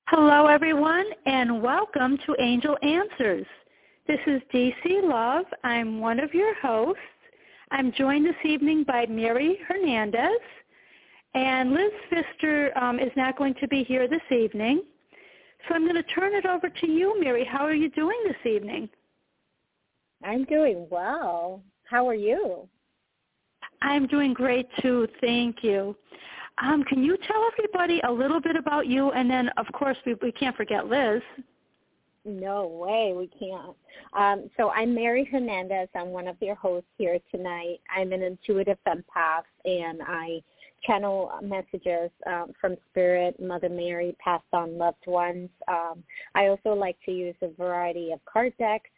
Hello, everyone, and welcome to Angel Answers. This is DC Love. I'm one of your hosts. I'm joined this evening by Mary Hernandez, and Liz Pfister is not going to be here this evening. So I'm going to turn it over to you, Mary. How are you doing this evening? I'm doing well. How are you? I'm doing great, too. Thank you. Can you tell everybody a little bit about you? And then, of course, we can't forget Liz. No way, we can't. So I'm Mary Hernandez. I'm one of your hosts here tonight. I'm an intuitive empath, and I channel messages from Spirit, Mother Mary, passed on loved ones. I also like to use a variety of card decks.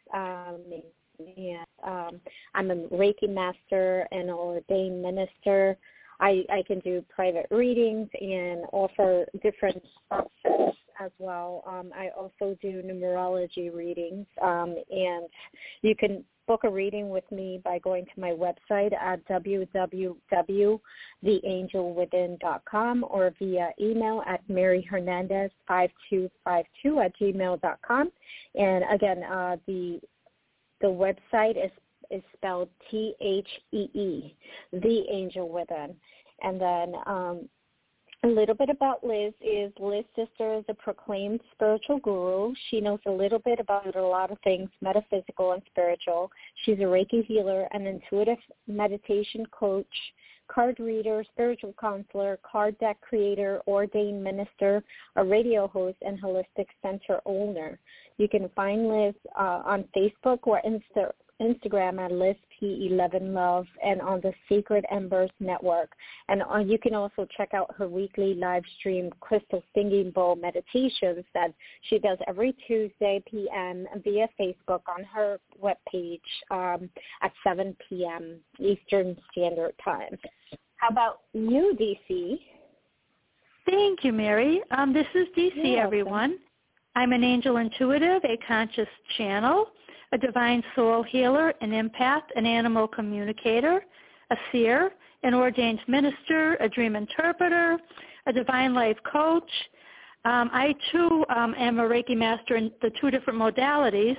I'm a Reiki master and an ordained minister. I can do private readings and offer different options as well. I also do numerology readings, and you can book a reading with me by going to my website at www.theangelwithin.com or via email at maryhernandez5252@gmail.com. And again, the website is spelled THEE, The Angel Within. And then a little bit about Liz is Liz Pfister is a proclaimed spiritual guru. She knows a little bit about a lot of things, metaphysical and spiritual. She's a Reiki healer, an intuitive meditation coach, card reader, spiritual counselor, card deck creator, ordained minister, a radio host, and holistic center owner. You can find Liz on Facebook or Instagram at LizP11Love and on the Sacred Embers Network. And you can also check out her weekly live stream Crystal Singing Bowl meditations that she does every Tuesday p.m. via Facebook on her webpage at 7 p.m. Eastern Standard Time. How about you, DC? Thank you, Mary. This is DC, everyone. I'm an angel intuitive, a conscious channel, a divine soul healer, an empath, an animal communicator, a seer, an ordained minister, a dream interpreter, a divine life coach. I, too, am a Reiki master in the two different modalities.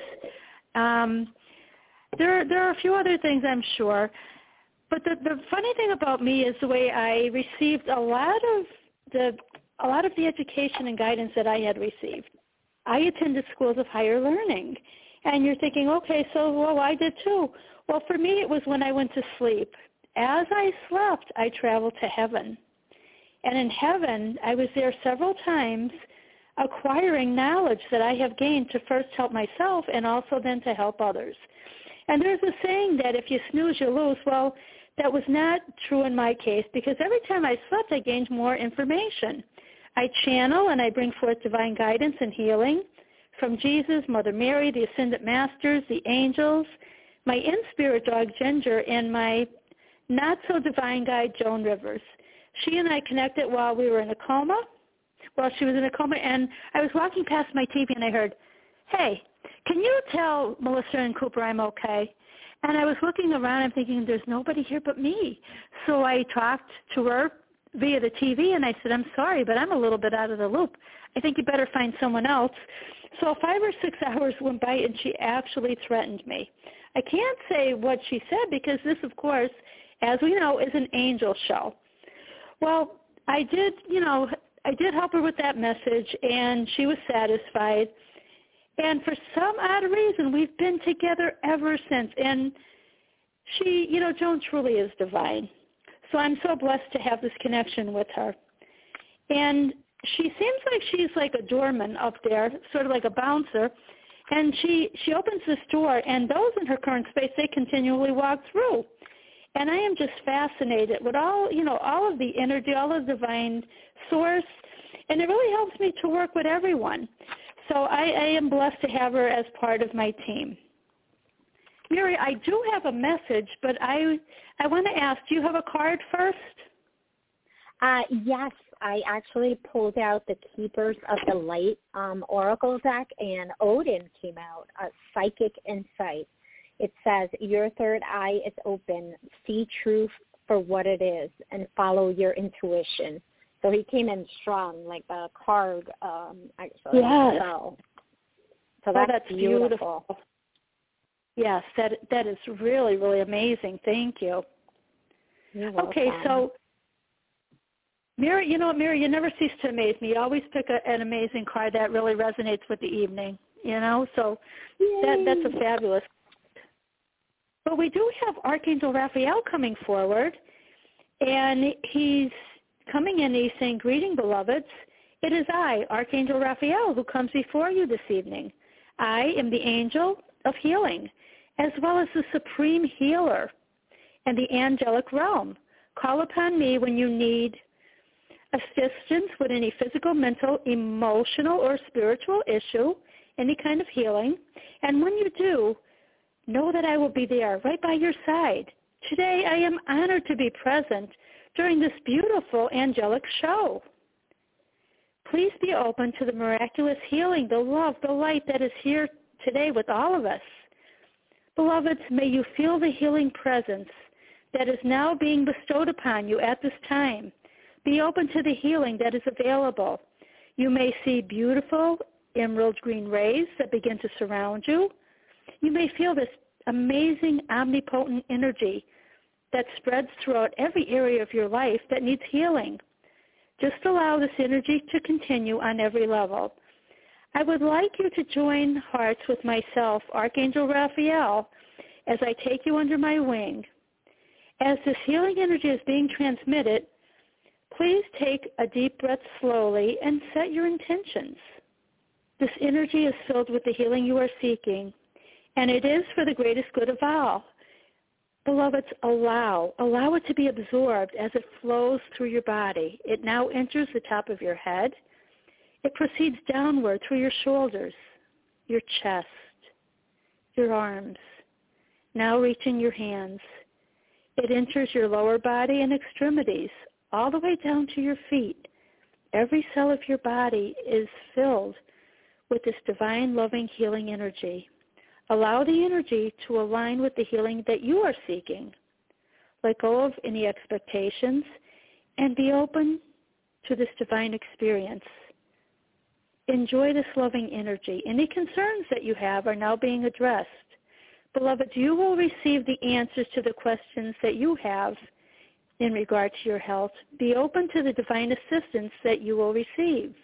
There are a few other things, I'm sure. But the funny thing about me is the way I received a lot of the education and guidance that I had received. I attended schools of higher learning. And you're thinking, okay, so I did too. Well, for me, it was when I went to sleep. As I slept, I traveled to heaven. And in heaven, I was there several times acquiring knowledge that I have gained to first help myself and also then to help others. And there's a saying that if you snooze, you lose. Well, that was not true in my case because every time I slept, I gained more information. I channel and I bring forth divine guidance and healing from Jesus, Mother Mary, the Ascended Masters, the angels, my in-spirit dog, Ginger, and my not-so-divine guide, Joan Rivers. She and I connected while we were in a coma, while she was in a coma, and I was walking past my TV and I heard, hey, can you tell Melissa and Cooper I'm okay? And I was looking around and thinking, there's nobody here but me. So I talked to her via the TV, and I said, I'm sorry, but I'm a little bit out of the loop. I think you better find someone else. So 5 or 6 hours went by, and she actually threatened me. I can't say what she said because this, of course, as we know, is an angel show. Well, I did help her with that message, and she was satisfied. And for some odd reason, we've been together ever since. And she, Joan truly is divine. So I'm so blessed to have this connection with her. And she seems like she's like a doorman up there, sort of like a bouncer. And she opens this door, and those in her current space, they continually walk through. And I am just fascinated with all of the energy, all of the divine source. And it really helps me to work with everyone. So I am blessed to have her as part of my team. Mary, I do have a message, but I want to ask, do you have a card first? Yes, I actually pulled out the Keepers of the Light Oracle deck, and Odin came out, Psychic Insight. It says, your third eye is open. See truth for what it is and follow your intuition. So he came in strong, like a card actually. Yes. So that's beautiful. Yes, that is really, really amazing. Thank you. You're welcome. Okay, so Mary, you never cease to amaze me. You always pick an amazing card that really resonates with the evening, so that's a fabulous. But we do have Archangel Raphael coming forward, and he's coming in, he's saying, "Greeting, beloveds. It is I, Archangel Raphael, who comes before you this evening. I am the angel of healing, as well as the supreme healer and the angelic realm. Call upon me when you need assistance with any physical, mental, emotional, or spiritual issue, any kind of healing. And when you do, know that I will be there right by your side. Today I am honored to be present during this beautiful angelic show. Please be open to the miraculous healing, the love, the light that is here today with all of us. Beloveds, may you feel the healing presence that is now being bestowed upon you at this time. Be open to the healing that is available. You may see beautiful emerald green rays that begin to surround you. You may feel this amazing omnipotent energy that spreads throughout every area of your life that needs healing. Just allow this energy to continue on every level. I would like you to join hearts with myself, Archangel Raphael, as I take you under my wing. As this healing energy is being transmitted, please take a deep breath slowly and set your intentions. This energy is filled with the healing you are seeking, and it is for the greatest good of all. Beloveds, allow it to be absorbed as it flows through your body. It now enters the top of your head. It proceeds downward through your shoulders, your chest, your arms, now reaching your hands. It enters your lower body and extremities, all the way down to your feet. Every cell of your body is filled with this divine, loving, healing energy. Allow the energy to align with the healing that you are seeking. Let go of any expectations and be open to this divine experience. Enjoy this loving energy. Any concerns that you have are now being addressed. Beloved, you will receive the answers to the questions that you have in regard to your health. Be open to the divine assistance that you will receive.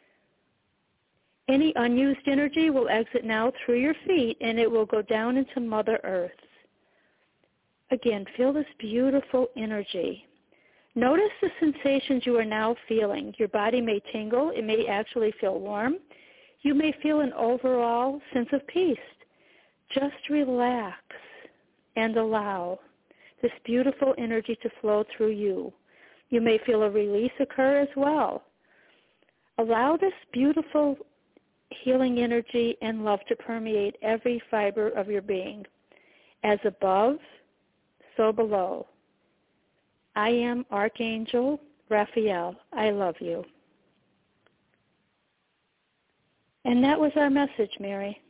Any unused energy will exit now through your feet, and it will go down into Mother Earth. Again, feel this beautiful energy. Notice the sensations you are now feeling. Your body may tingle. It may actually feel warm. You may feel an overall sense of peace. Just relax and allow this beautiful energy to flow through you. You may feel a release occur as well. Allow this beautiful healing energy and love to permeate every fiber of your being. As above, so below. I am Archangel Raphael. I love you. And that was our message, Mary.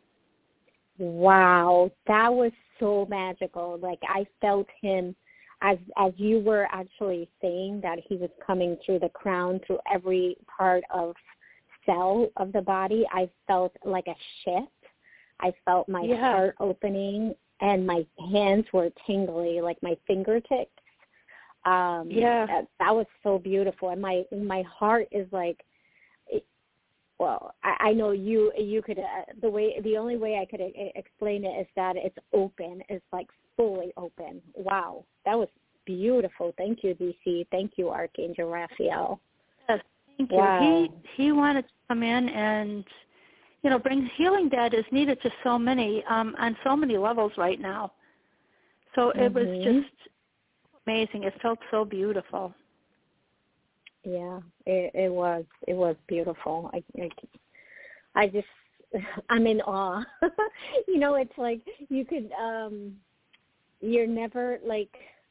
Wow, that was so magical. Like, I felt him as you were actually saying that he was coming through the crown, through every part of cell of the body. I felt like a shift. I felt my heart opening, and my hands were tingly, like my fingertips. That was so beautiful, and my heart is like, well, I know you could the only way I could explain it is that it's open. It's like fully open. Wow, that was beautiful. Thank you, DC. Thank you, Archangel Raphael. Yes, thank you. Wow. He wanted to come in and bring healing that is needed to so many on so many levels right now. So it was just amazing. It felt so beautiful. Yeah, it was beautiful. I just, I'm in awe. It's like you could, you're never like,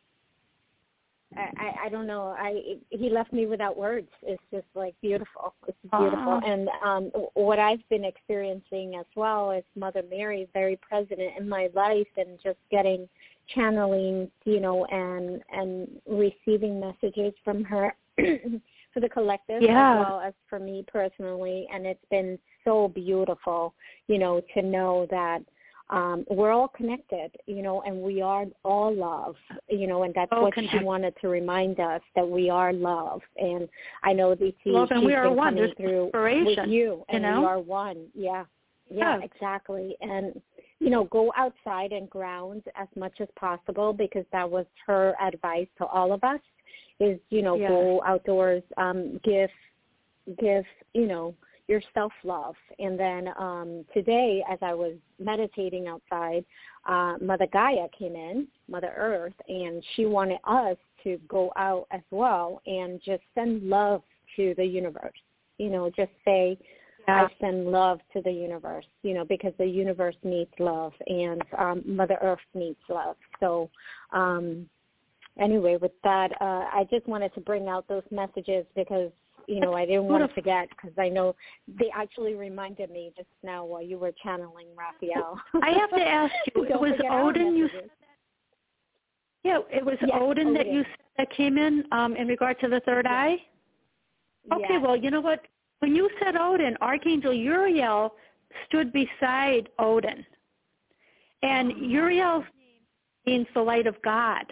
I don't know. He left me without words. It's just like beautiful. It's beautiful. And what I've been experiencing as well is Mother Mary very present in my life, and just channeling, and receiving messages from her for the collective as well as for me personally. And it's been so beautiful, you know, to know that we're all connected, you know, and we are all love, you know, and that's what she wanted to remind us, that we are love. And I know that she's been coming through with you, and we are one. Yeah, exactly. And, you know, go outside and ground as much as possible, because that was her advice to all of us is, you know, go outdoors, give, you know, your self-love. And then today, as I was meditating outside, Mother Gaia came in, Mother Earth, and she wanted us to go out as well and just send love to the universe. You know, just say, I send love to the universe, you know, because the universe needs love, and Mother Earth needs love. So anyway, with that, I just wanted to bring out those messages because, you know, I didn't want to forget, because I know they actually reminded me just now while you were channeling Raphael. I have to ask you, it was Odin you said? Yeah, it was Odin that you said that came in regard to the third eye? Okay, well, you know what? When you said Odin, Archangel Uriel stood beside Odin. And Uriel's name means the light of God.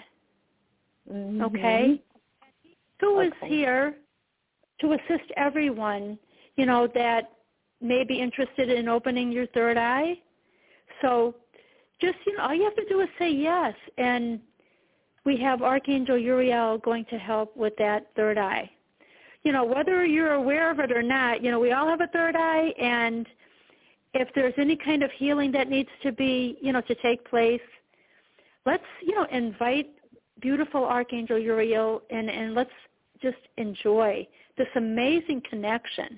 Okay? Who is here to assist everyone, you know, that may be interested in opening your third eye. So just, you know, all you have to do is say yes. And we have Archangel Uriel going to help with that third eye. You know, whether you're aware of it or not, you know, we all have a third eye. And if there's any kind of healing that needs to be, you know, to take place, let's, you know, invite beautiful Archangel Uriel and let's just enjoy this amazing connection.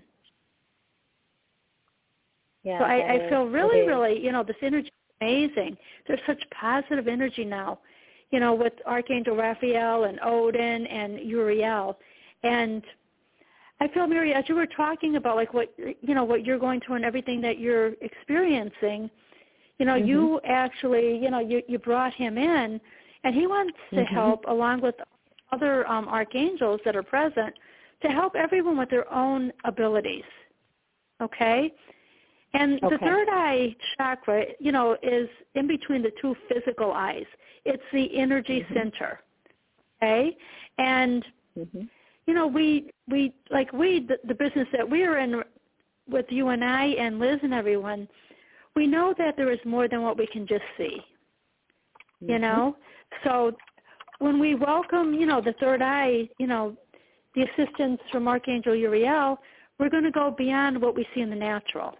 Yeah, so I feel really, you know, this energy is amazing. There's such positive energy now, you know, with Archangel Raphael and Odin and Uriel. And I feel, Mary, as you were talking about, like, what, you know, what you're going through and everything that you're experiencing, you know, you actually, you know, you brought him in, and he wants to help along with other archangels that are present to help everyone with their own abilities, okay? And the third eye chakra, you know, is in between the two physical eyes. It's the energy center, okay? And, you know, the business that we're in with you and I and Liz and everyone, we know that there is more than what we can just see, you know? So when we welcome, you know, the third eye, you know, the assistance from Archangel Uriel, we're going to go beyond what we see in the natural.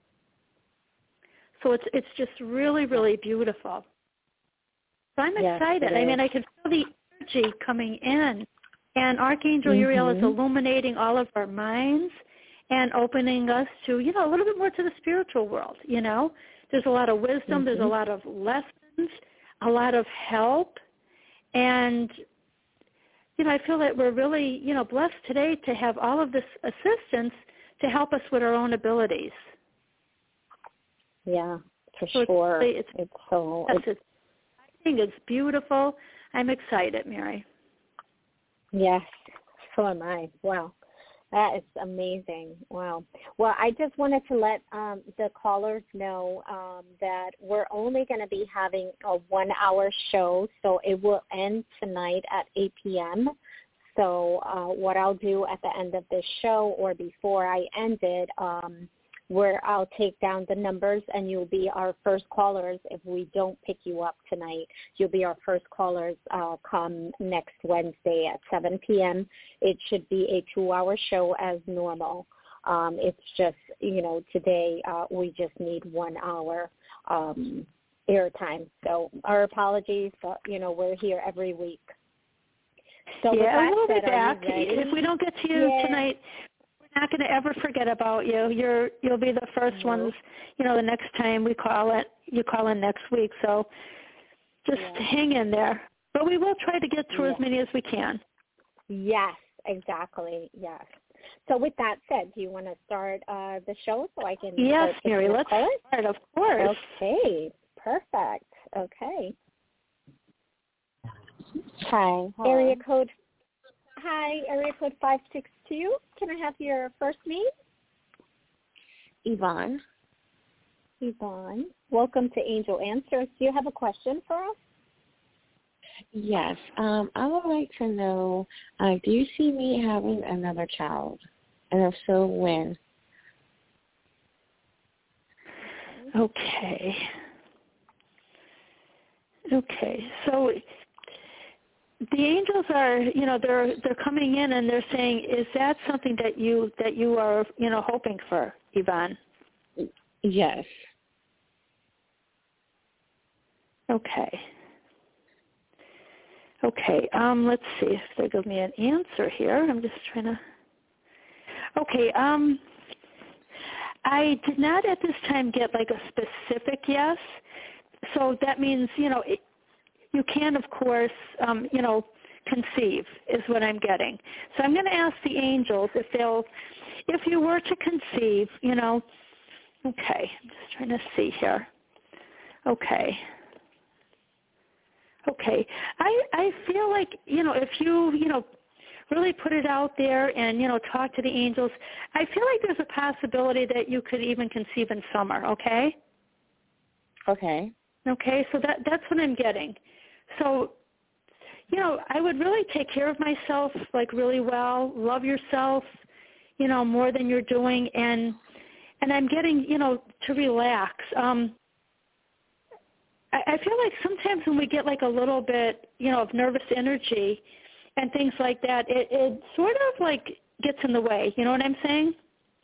So it's just really, really beautiful. So I'm excited. I mean, I can feel the energy coming in, and Archangel Uriel is illuminating all of our minds and opening us to, you know, a little bit more to the spiritual world, you know. There's a lot of wisdom. There's a lot of lessons, a lot of help. And, you know, I feel that we're really, you know, blessed today to have all of this assistance to help us with our own abilities. Yeah, for sure. It's it's beautiful. I'm excited, Mary. Yes, so am I. Wow. That is amazing. Wow. Well, I just wanted to let the callers know that we're only going to be having a 1-hour show, so it will end tonight at 8 p.m. So what I'll do at the end of this show or before I end it, where I'll take down the numbers and you'll be our first callers. If we don't pick you up tonight, you'll be our first callers come next Wednesday at 7 p.m. It should be a 2-hour show as normal. It's just, you know, today we just need 1 hour airtime. So our apologies, but, you know, we're here every week. So we'll be back. If we don't get to you tonight, not going to ever forget about you. You'll be the first ones, you know, the next time we call it, you call in next week. So just hang in there. But we will try to get through as many as we can. Yes, exactly. Yes. So with that said, do you want to start the show so I can? Yes, Mary, let's start, of course. Okay, perfect. Okay. Hi. Area code Hi, area code 562. Can I have your first name? Yvonne. Yvonne. Welcome to Angel Answers. Do you have a question for us? Yes. I would like to know, do you see me having another child? And if so, when? Okay. Okay. So the angels are, they're coming in and they're saying, is that something that you are, hoping for, Yvonne? Yes. Okay. Okay. Let's see if they give me an answer here. I'm just trying to. Okay. I did not at this time get like a specific yes. So that means, you can, of course, conceive is what I'm getting. So I'm going to ask the angels if you were to conceive, okay, I'm just trying to see here. Okay. Okay. I feel like, if you, really put it out there and, talk to the angels, I feel like there's a possibility that you could even conceive in summer, okay? Okay. Okay, so that's what I'm getting. So, I would really take care of myself, like, really well, love yourself, more than you're doing, and I'm getting, to relax. I feel like sometimes when we get, like, a little bit, of nervous energy and things like that, it sort of, like, gets in the way. You know what I'm saying?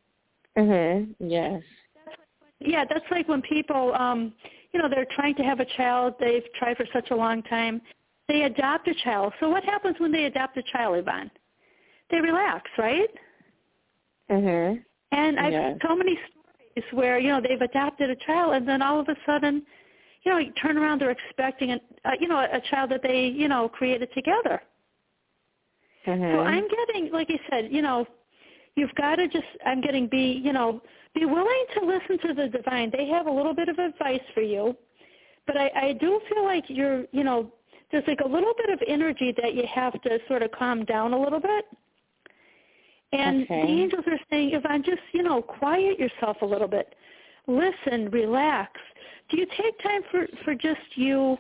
Yes. Yeah, that's like when people, they're trying to have a child. They've tried for such a long time. They adopt a child. So what happens when they adopt a child, Yvonne? They relax, right? And I've heard so many stories where, they've adopted a child, and then all of a sudden, you turn around, they're expecting, a child that they, created together. So I'm getting, like you said, you've got to just, I'm getting be willing to listen to the divine. They have a little bit of advice for you, but I do feel like you're, there's like a little bit of energy that you have to sort of calm down a little bit. And the angels are saying, Yvonne, just, quiet yourself a little bit. Listen, relax. Do you take time for just you?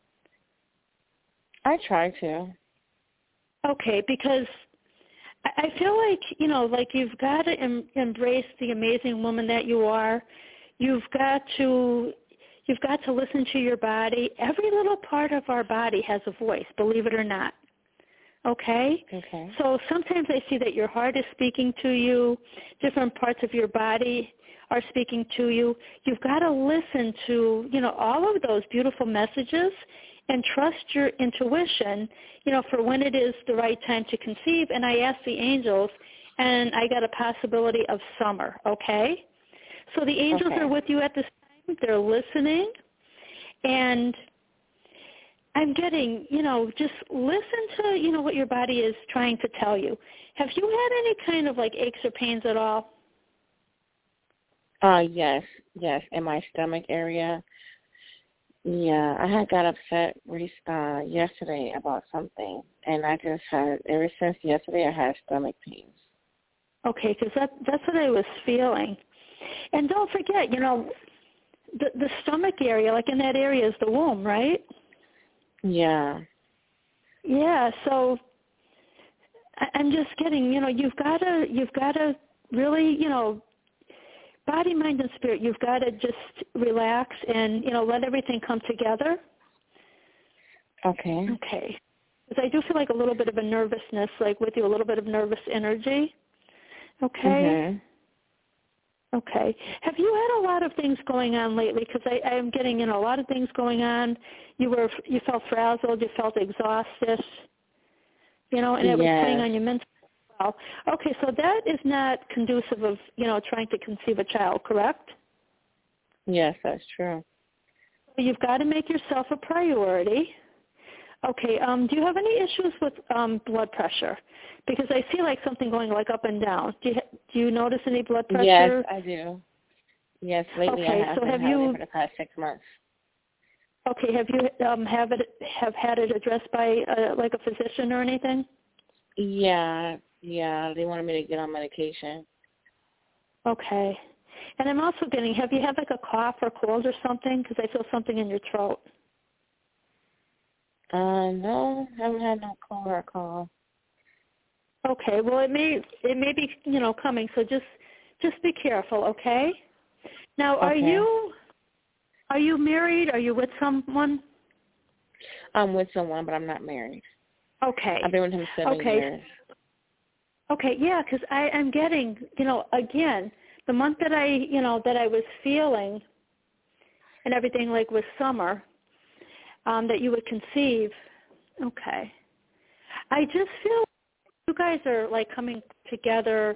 I try to. Okay, because I feel like, like you've got to embrace the amazing woman that you are. You've got to listen to your body. Every little part of our body has a voice, believe it or not. Okay? Okay. So sometimes I see that your heart is speaking to you. Different parts of your body are speaking to you. You've got to listen to, all of those beautiful messages and trust your intuition, for when it is the right time to conceive. And I asked the angels, and I got a possibility of summer, okay? So the angels are with you at this time. They're listening. And I'm getting, just listen to, what your body is trying to tell you. Have you had any kind of, like, aches or pains at all? Yes, in my stomach area. Yeah, I had got upset yesterday about something, and I just had, ever since yesterday, I had stomach pains. Okay, because that's what I was feeling. And don't forget, the stomach area, like in that area is the womb, right? Yeah. Yeah, so I'm just getting, you've got to really, body, mind, and spirit, you've got to just relax and, let everything come together. Okay. Okay. Because I do feel like a little bit of a nervousness, like with you, a little bit of nervous energy. Okay. Okay. Have you had a lot of things going on lately? Because I'm getting, a lot of things going on. You felt frazzled, you felt exhausted, and it was putting on your mental. Well, okay, so that is not conducive of, trying to conceive a child, correct? Yes, that's true. You've got to make yourself a priority. Okay, do you have any issues with blood pressure? Because I see like something going like up and down. Do you notice any blood pressure? Yes, I do. Yes, lately okay, I have so been have having you, it for the past 6 months. Okay, have you have had it addressed by like a physician or anything? Yeah, they wanted me to get on medication. Okay. And I'm also getting, have you had like a cough or cold or something? Because I feel something in your throat. No, haven't had no cold or cough. Okay. Well, it may be, coming. So just be careful, okay? Now, are Okay. you married? Are you with someone? I'm with someone, but I'm not married. Okay. I've been with him 7 years. Okay, yeah, because I'm getting, again, the month that I was feeling and everything like with summer, that you would conceive. Okay. I just feel you guys are like coming together,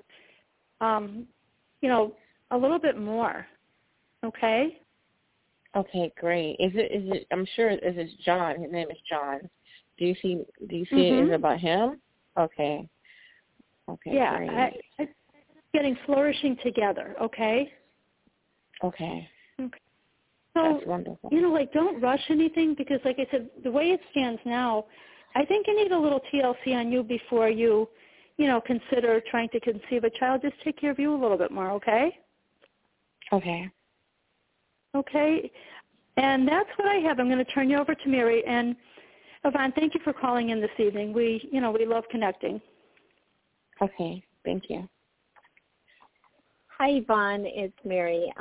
a little bit more. Okay? Okay, great. Is it I'm sure it's John. His name is John. Do you see it is about him? Okay. Okay, yeah, great. I'm getting flourishing together, okay? Okay. Okay. So, that's wonderful. Don't rush anything because, like I said, the way it stands now, I think you need a little TLC on you before you, consider trying to conceive a child. Just take care of you a little bit more, okay? Okay. Okay. And that's what I have. I'm going to turn you over to Mary. And, Yvonne, thank you for calling in this evening. We love connecting. Okay. Thank you. Hi, Yvonne. It's Mary.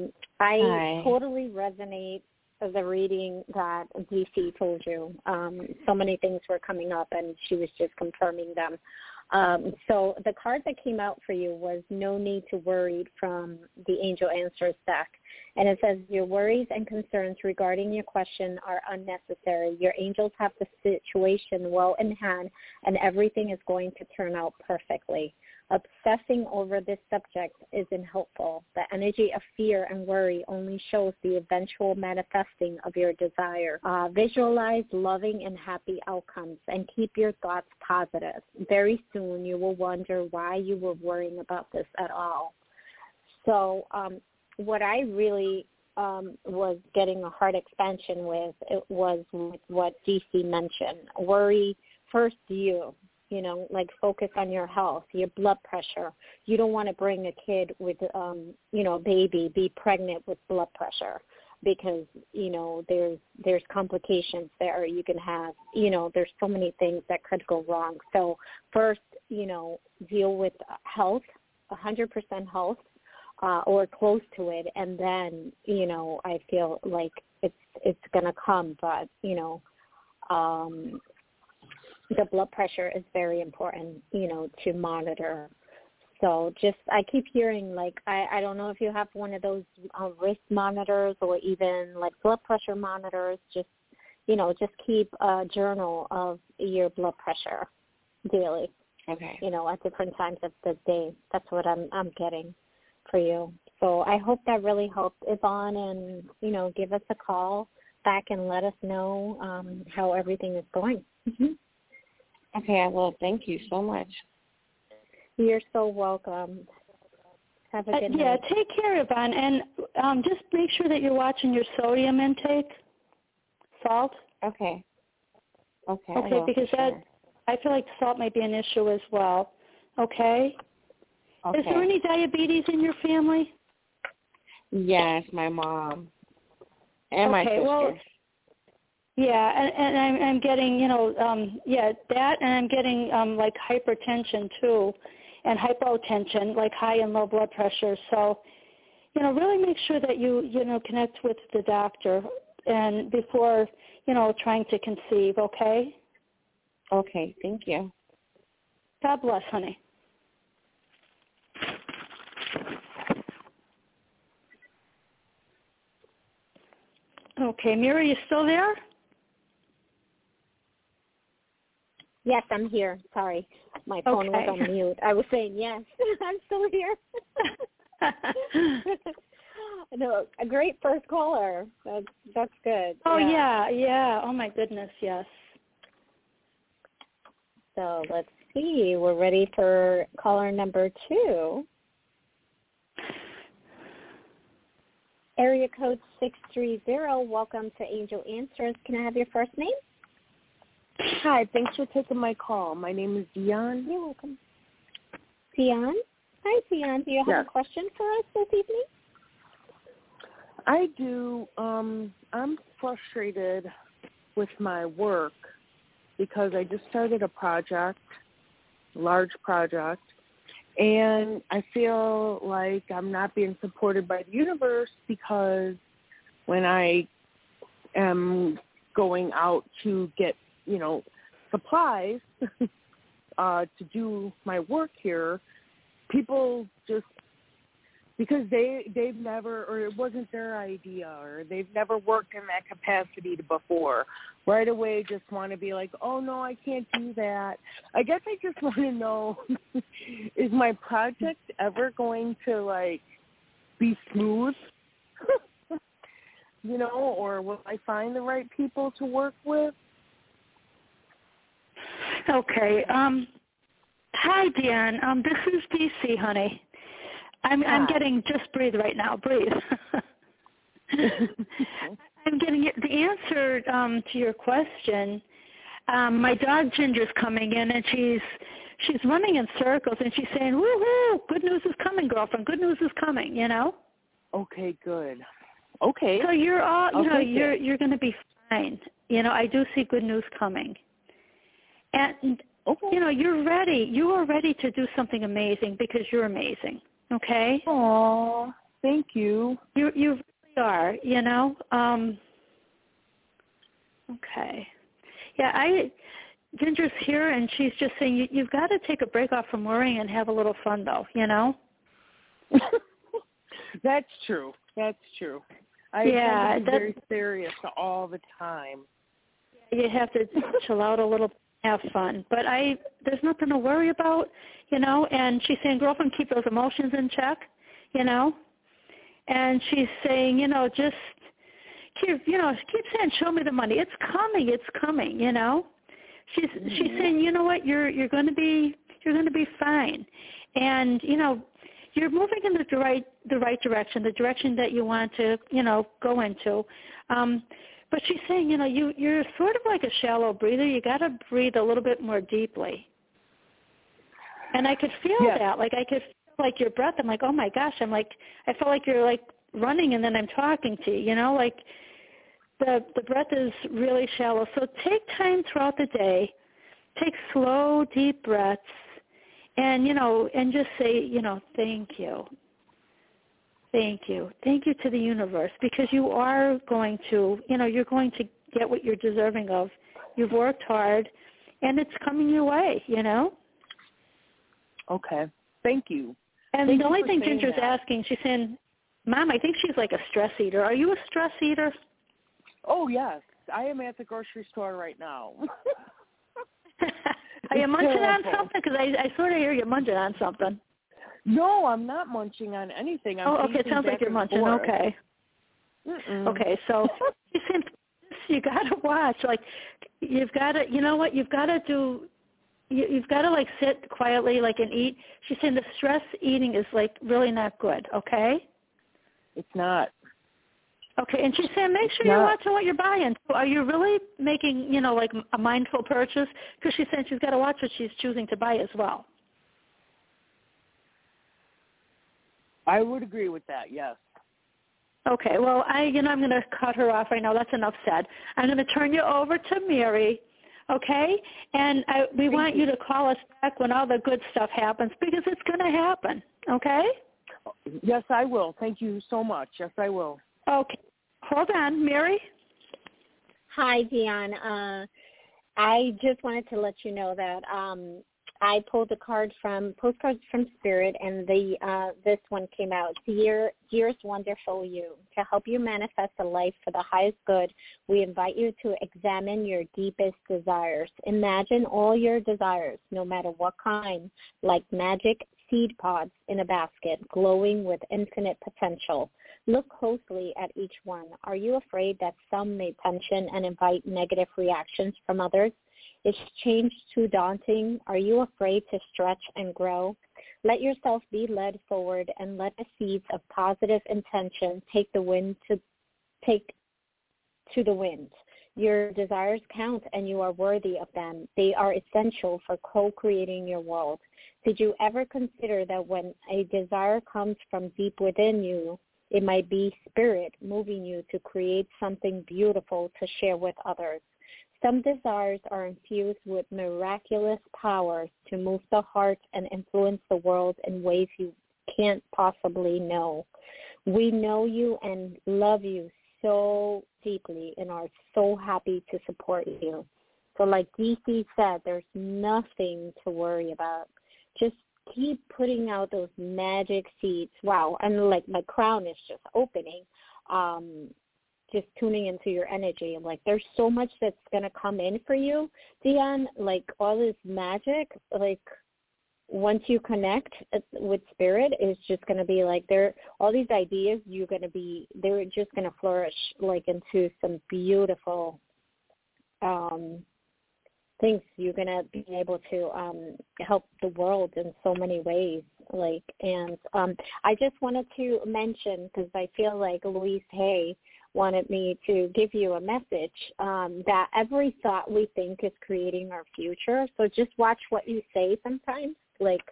I totally resonate with the reading that DC told you. So many things were coming up, and she was just confirming them. So the card that came out for you was No Need to Worry from the Angel Answers deck. And it says, your worries and concerns regarding your question are unnecessary. Your angels have the situation well in hand, and everything is going to turn out perfectly. Obsessing over this subject isn't helpful. The energy of fear and worry only shows the eventual manifesting of your desire. Visualize loving and happy outcomes and keep your thoughts positive. Very soon you will wonder why you were worrying about this at all. So what I really was getting a heart expansion with, it was with what DC mentioned. Worry first focus on your health, your blood pressure. You don't want to bring a kid with, baby, be pregnant with blood pressure because, there's complications there. You can have, there's so many things that could go wrong. So first, deal with health, 100% health, or close to it. And then, I feel like it's going to come, but, the blood pressure is very important, to monitor. So I keep hearing, I don't know if you have one of those wrist monitors or even like blood pressure monitors. Just keep a journal of your blood pressure daily. Okay. At different times of the day. That's what I'm getting for you. So I hope that really helped, Yvonne, and, give us a call back and let us know how everything is going. Mm-hmm. Okay, I will. Thank you so much. You're so welcome. Have a good night. Yeah, take care, Yvonne, and just make sure that you're watching your sodium intake, salt. Okay. Okay. Okay, because I feel like salt might be an issue as well. Okay. Okay. Is there any diabetes in your family? Yes, my mom and my sister. Well, yeah, and I'm getting, that, and I'm getting like hypertension too, and hypotension, like high and low blood pressure. So, really make sure that you connect with the doctor and before, trying to conceive, okay? Okay, thank you. God bless, honey. Okay, Mira, you still there? Yes, I'm here. Sorry. My phone was on mute. I was saying yes. I'm still here. No, a great first caller. That's good. Oh, yeah. Oh, my goodness, yes. So let's see. We're ready for caller number 2. Area code 630. Welcome to Angel Answers. Can I have your first name? Hi, thanks for taking my call. My name is Dion. You're welcome. Dion? Hi, Dion. Do you have a question for us this evening? I do. I'm frustrated with my work because I just started a large project, and I feel like I'm not being supported by the universe because when I am going out to get, supplies to do my work here, people just, because they've never, or it wasn't their idea, or they've never worked in that capacity before, right away just want to be like, oh, no, I can't do that. I guess I just want to know, is my project ever going to, be smooth? Or will I find the right people to work with? Okay. Hi, Dion. This is DC, honey. I'm getting, just breathe right now. Breathe. I'm getting the answer to your question. My dog Ginger's coming in, and she's running in circles, and she's saying, "Woo-hoo! Good news is coming, girlfriend. Good news is coming." Okay, good. Okay. So you're all, you're going to be fine. I do see good news coming, and you're ready. You are ready to do something amazing because you're amazing. Okay. Aw, thank you. You really are. Okay. Yeah, Ginger's here, and she's just saying you've got to take a break off from worrying and have a little fun, though. That's true. I tend to be very serious all the time. You have to chill out a little, have fun. But there's nothing to worry about, And she's saying, girlfriend, keep those emotions in check, And she's saying, just keep saying, show me the money. It's coming, She's saying, you know what, you're going to be fine, and you're moving in the right direction, the direction that you want to, go into. But she's saying, you're sort of like a shallow breather. You got to breathe a little bit more deeply. And I could feel that, I could feel like your breath. I'm like, oh my gosh, I felt like you're running, and then I'm talking to you. The breath is really shallow. So take time throughout the day, take slow, deep breaths. And, and just say, thank you. Thank you. Thank you to the universe, because you are going to, you're going to get what you're deserving of. You've worked hard, and it's coming your way, Okay. Thank you. And the only thing Ginger's asking, she's saying, Mom, I think she's like a stress eater. Are you a stress eater? Oh, yes. I am at the grocery store right now. Are you munching on something? Because I sort of hear you munching on something. No, I'm not munching on anything. Okay. It sounds like you're munching. Forth. Okay. Mm-mm. Okay, so you got to watch. You've got to, you know what? You've got to do. You've got to sit quietly, and eat. She's saying the stress eating is really not good. Okay. It's not. Okay, and she's saying make sure you're watching what you're buying. Are you really making, a mindful purchase? Because she's saying she's got to watch what she's choosing to buy as well. I would agree with that, yes. Okay, well, I'm going to cut her off right now. That's enough said. I'm going to turn you over to Mary, okay? And we want you to call us back when all the good stuff happens, because it's going to happen, okay? Yes, I will. Thank you so much. Yes, I will. Okay. Hold on, Mary? Hi, Dion. I just wanted to let you know that I pulled a card from Postcards from Spirit, and this one came out. Dearest wonderful you, to help you manifest a life for the highest good, we invite you to examine your deepest desires. Imagine all your desires, no matter what kind, like magic seed pods in a basket, glowing with infinite potential. Look closely at each one. Are you afraid that some may tension and invite negative reactions from others? Is change too daunting? Are you afraid to stretch and grow? Let yourself be led forward, and let the seeds of positive intention take to the wind. Your desires count and you are worthy of them. They are essential for co-creating your world. Did you ever consider that when a desire comes from deep within you, it might be spirit moving you to create something beautiful to share with others? Some desires are infused with miraculous powers to move the heart and influence the world in ways you can't possibly know. We know you and love you so deeply and are so happy to support you. So like DC said, there's nothing to worry about. Just keep putting out those magic seeds. Wow. And like my crown is just opening. Just tuning into your energy. Like there's so much that's going to come in for you, Dion, like all this magic, like once you connect with spirit, it's just going to be like all these ideas they're just going to flourish like into some beautiful things. You're going to be able to help the world in so many ways. Like, and I just wanted to mention, because I feel like Louise Hay wanted me to give you a message that every thought we think is creating our future. So just watch what you say sometimes. Like,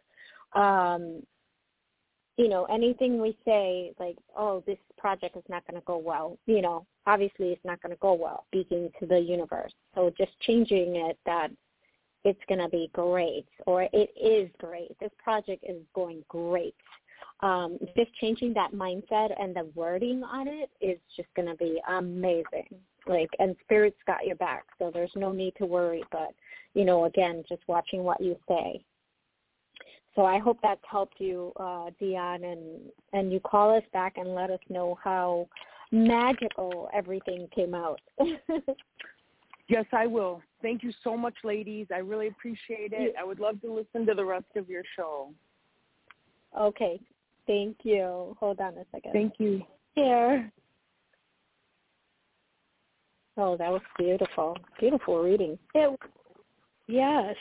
anything we say, like, oh, this project is not going to go well. Obviously it's not going to go well, speaking to the universe. So just changing it that it's going to be great, or it is great. This project is going great. Just changing that mindset and the wording on it is just going to be amazing. Like, and Spirit's got your back, so there's no need to worry. But, again, just watching what you say. So I hope that's helped you, Dion, and you call us back and let us know how magical everything came out. Yes, I will. Thank you so much, ladies. I really appreciate it. I would love to listen to the rest of your show. Okay. Thank you. Hold on a second. Thank you. Here. Oh, that was beautiful. Beautiful reading. Yes.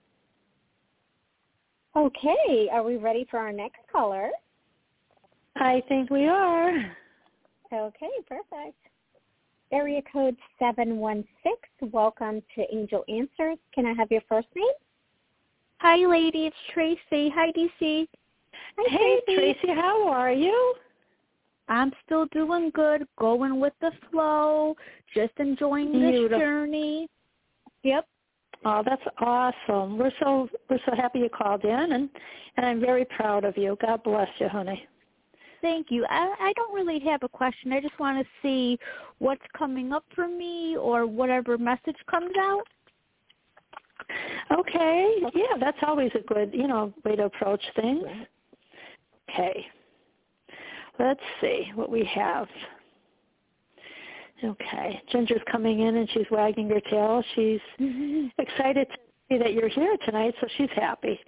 Okay. Are we ready for our next caller? I think we are. Okay, perfect. Area code 716. Welcome to Angel Answers. Can I have your first name? Hi, lady. It's Tracy. Hi, DC. Hi, Hey, Tracy. Tracy, how are you? I'm still doing good, going with the flow, just enjoying this journey. Yep. Oh, that's awesome. We're so happy you called in, and I'm very proud of you. God bless you, honey. Thank you. I don't really have a question. I just want to see what's coming up for me or whatever message comes out. Okay. Yeah, that's always a good, way to approach things. Okay. Let's see what we have. Okay. Ginger's coming in and she's wagging her tail. She's excited to see that you're here tonight, so she's happy.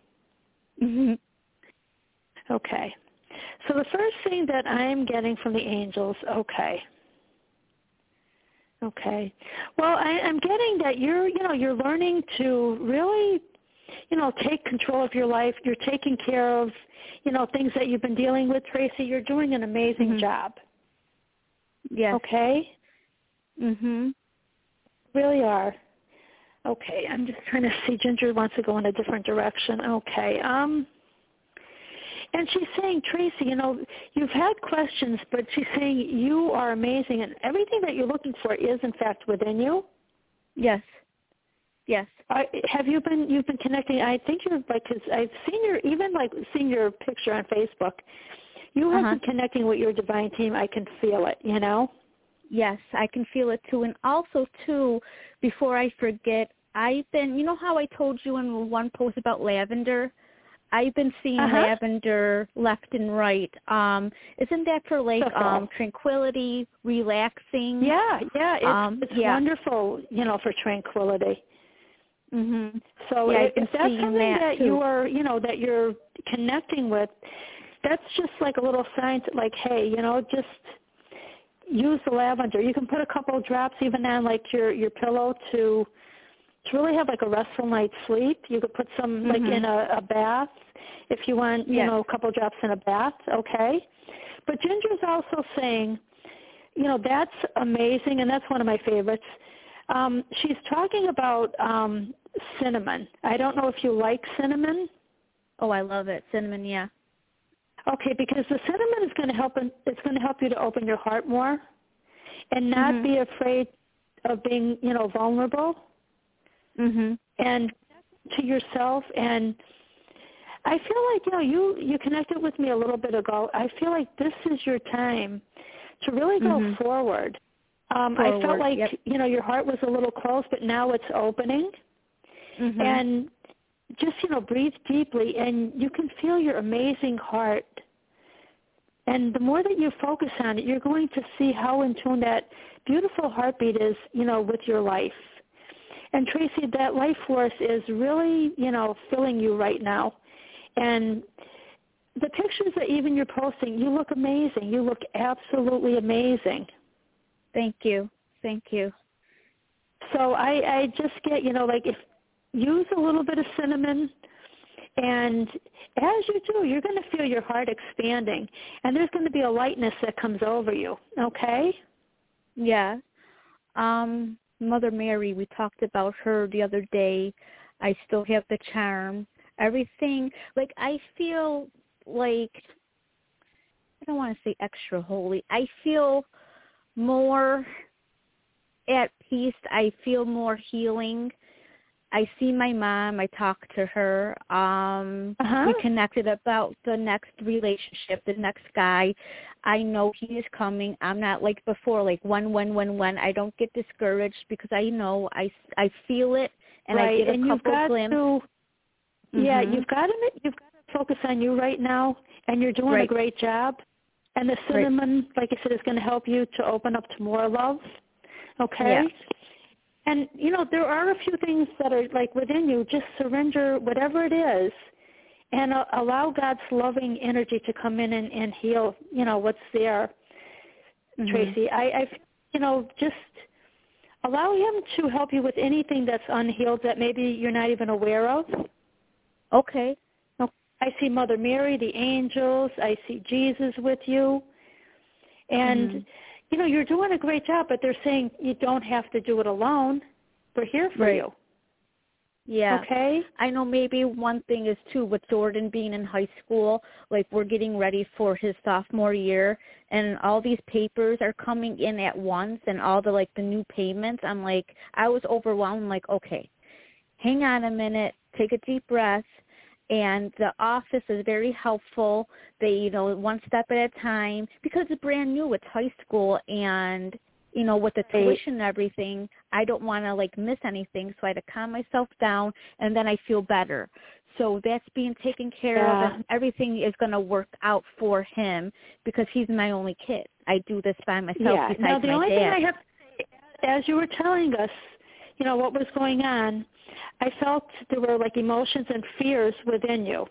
Okay. So the first thing that I'm getting from the angels, okay. Well, I'm getting that you're learning to really, take control of your life. You're taking care of, things that you've been dealing with, Tracy. You're doing an amazing job. Yes. Okay? Really are. Okay, I'm just trying to see. Ginger wants to go in a different direction. Okay. And she's saying, Tracy, you've had questions, but she's saying you are amazing, and everything that you're looking for is, in fact, within you. Yes. Have you've been connecting? I think you're because I've seen your picture on Facebook. You have been connecting with your divine team. I can feel it. Yes, I can feel it too. And also too, before I forget, I've been. How I told you in one post about lavender. I've been seeing lavender left and right. Isn't that for tranquility, relaxing? Yeah. It's wonderful, for tranquility. So if that's something that you are, that you're connecting with, that's just like a little sign to, like, hey, just use the lavender. You can put a couple of drops even on like your pillow to really have like a restful night's sleep. You could put some like in a bath if you want, a couple of drops in a bath, okay? But Ginger's also saying, that's amazing, and that's one of my favorites. She's talking about cinnamon. I don't know if you like cinnamon. Oh, I love it. Cinnamon, yeah. Okay, because the cinnamon is going to help. It's going to help you to open your heart more, and not be afraid of being, vulnerable. And to yourself. And I feel like you connected with me a little bit ago. I feel like this is your time to really go forward. I felt like your heart was a little closed, but now it's opening. And just breathe deeply, and you can feel your amazing heart. And the more that you focus on it, you're going to see how in tune that beautiful heartbeat is, with your life. And Tracy, that life force is really, filling you right now. And the pictures that even you're posting, you look amazing. You look absolutely amazing. Thank you. Thank you. So I just get, if use a little bit of cinnamon, and as you do, you're going to feel your heart expanding, and there's going to be a lightness that comes over you, okay? Yeah. Mother Mary, we talked about her the other day. I still have the charm. Everything, I feel like, I don't want to say extra holy. I feel more at peace. I feel more healing. I see my mom. I talk to her. We connected about the next relationship, the next guy. I know he is coming. I'm not like before, when. I don't get discouraged because I know I feel it, and I get a couple glimpses. Yeah, you've got to focus on you right now, and you're doing a great job. And the cinnamon, like I said, is going to help you to open up to more love. Okay? Yeah. And, there are a few things that are, within you. Just surrender whatever it is and allow God's loving energy to come in and heal, what's there, Tracy. I just allow him to help you with anything that's unhealed that maybe you're not even aware of. Okay. I see Mother Mary, the angels. I see Jesus with you. And you're doing a great job, but they're saying you don't have to do it alone. We're here for you. Yeah. Okay? I know maybe one thing is, too, with Jordan being in high school, we're getting ready for his sophomore year, and all these papers are coming in at once, and all the, the new payments. I was overwhelmed. Okay, hang on a minute, take a deep breath. And the office is very helpful. They, one step at a time, because it's brand new. It's high school, and, with the tuition and everything, I don't want to, miss anything. So I had to calm myself down, and then I feel better. So that's being taken care of, and everything is going to work out for him because he's my only kid. I do this by myself besides now, the my only dad. thing I have to say, as you were telling us, what was going on, I felt there were emotions and fears within you.